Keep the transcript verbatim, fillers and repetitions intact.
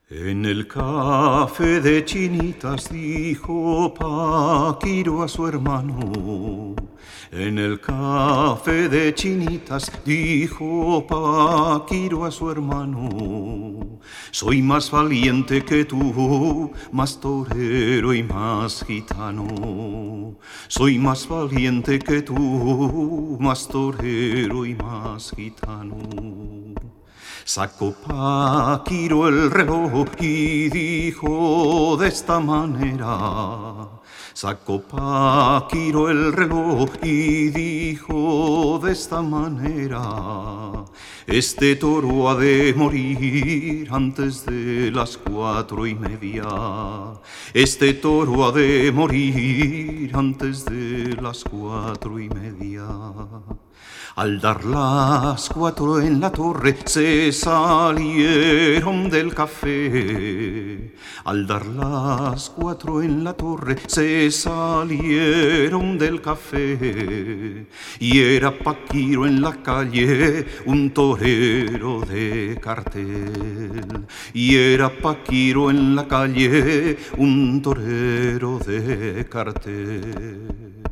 En el café de Chinitas dijo Paquiro a su hermano. En el café de Chinitas dijo Paquiro a su hermano. Soy más valiente que tú, más torero y más gitano. Soy más valiente que tú, más torero y más gitano. Sacó Paquiro el reloj y dijo de esta manera. Sacó Paquiro el reloj y dijo de esta manera. Este toro ha de morir antes de las cuatro y media. Este toro ha de morir antes de las cuatro y media. Al dar las cuatro en la torre se salieron del café. Al dar las cuatro en la torre se salieron del café. Y era Paquiro en la calle un torero de cartel. Y era Paquiro en la calle un torero de cartel.